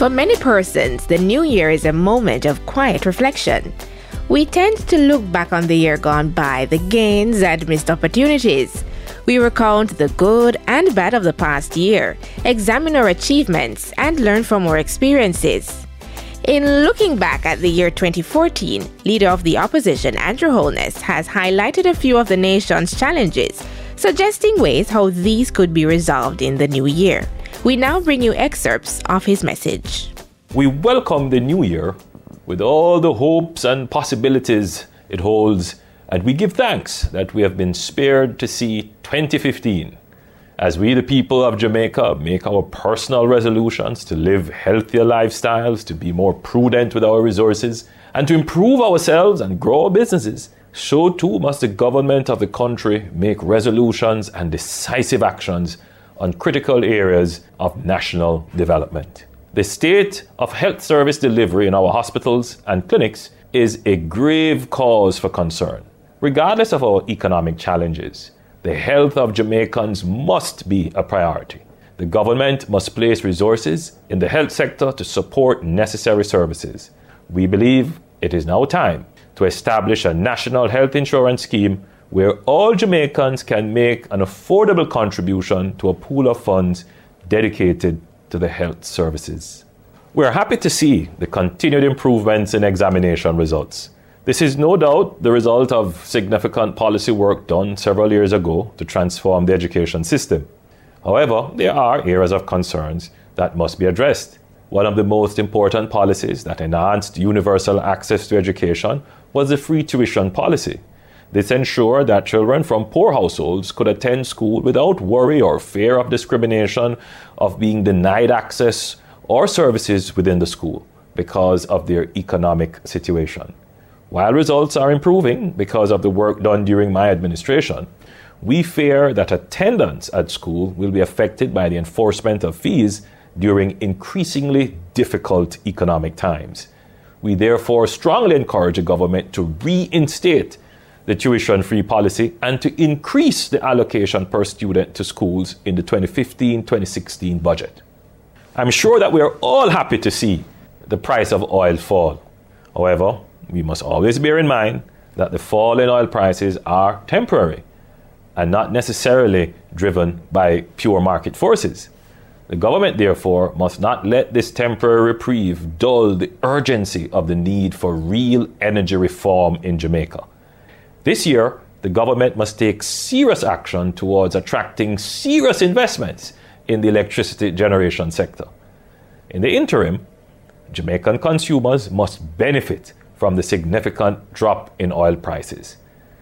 For many persons, the new year is a moment of quiet reflection. We tend to look back on the year gone by, the gains and missed opportunities. We recount the good and bad of the past year, examine our achievements, and learn from our experiences. In looking back at the year 2014, Leader of the Opposition Andrew Holness has highlighted a few of the nation's challenges, suggesting ways how these could be resolved in the new year. We now bring you excerpts of his message. We welcome the new year with all the hopes and possibilities it holds, and we give thanks that we have been spared to see 2015. As we, the people of Jamaica, make our personal resolutions to live healthier lifestyles, to be more prudent with our resources, and to improve ourselves and grow our businesses, so too must the government of the country make resolutions and decisive actions on critical areas of national development. The state of health service delivery in our hospitals and clinics is a grave cause for concern. Regardless of our economic challenges, the health of Jamaicans must be a priority. The government must place resources in the health sector to support necessary services. We believe it is now time to establish a national health insurance scheme where all Jamaicans can make an affordable contribution to a pool of funds dedicated to the health services. We are happy to see the continued improvements in examination results. This is no doubt the result of significant policy work done several years ago to transform the education system. However, there are areas of concerns that must be addressed. One of the most important policies that enhanced universal access to education was the free tuition policy. This ensured that children from poor households could attend school without worry or fear of discrimination, of being denied access or services within the school because of their economic situation. While results are improving because of the work done during my administration, we fear that attendance at school will be affected by the enforcement of fees during increasingly difficult economic times. We therefore strongly encourage the government to reinstate the tuition-free policy and to increase the allocation per student to schools in the 2015-2016 budget. I'm sure that we are all happy to see the price of oil fall. However, we must always bear in mind that the fall in oil prices are temporary and not necessarily driven by pure market forces. The government, therefore, must not let this temporary reprieve dull the urgency of the need for real energy reform in Jamaica. This year, the government must take serious action towards attracting serious investments in the electricity generation sector. In the interim, Jamaican consumers must benefit from the significant drop in oil prices.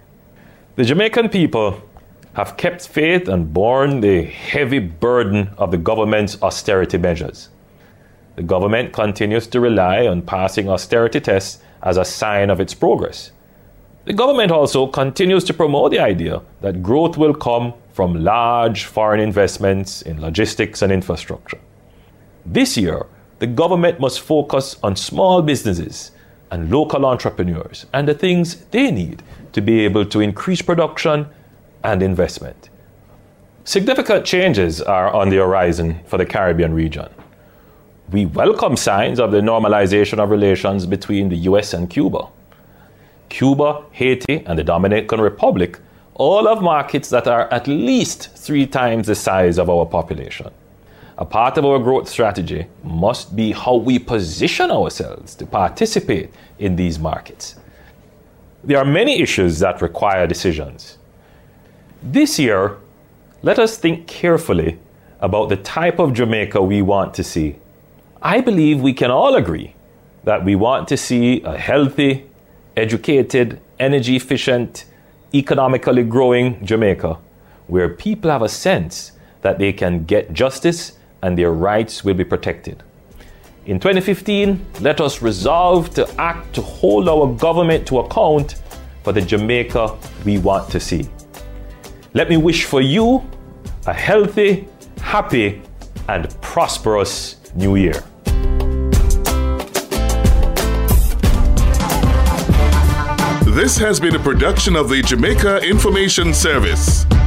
The Jamaican people have kept faith and borne the heavy burden of the government's austerity measures. The government continues to rely on passing austerity tests as a sign of its progress. The government also continues to promote the idea that growth will come from large foreign investments in logistics and infrastructure. This year, the government must focus on small businesses and local entrepreneurs and the things they need to be able to increase production and investment. Significant changes are on the horizon for the Caribbean region. We welcome signs of the normalization of relations between the US and Cuba. Cuba, Haiti, and the Dominican Republic all have markets that are at least 3 times the size of our population. A part of our growth strategy must be how we position ourselves to participate in these markets. There are many issues that require decisions. This year, let us think carefully about the type of Jamaica we want to see. I believe we can all agree that we want to see a healthy, educated, energy-efficient, economically growing Jamaica, where people have a sense that they can get justice and their rights will be protected. In 2015, let us resolve to act to hold our government to account for the Jamaica we want to see. Let me wish for you a healthy, happy, and prosperous New Year. This has been a production of the Jamaica Information Service.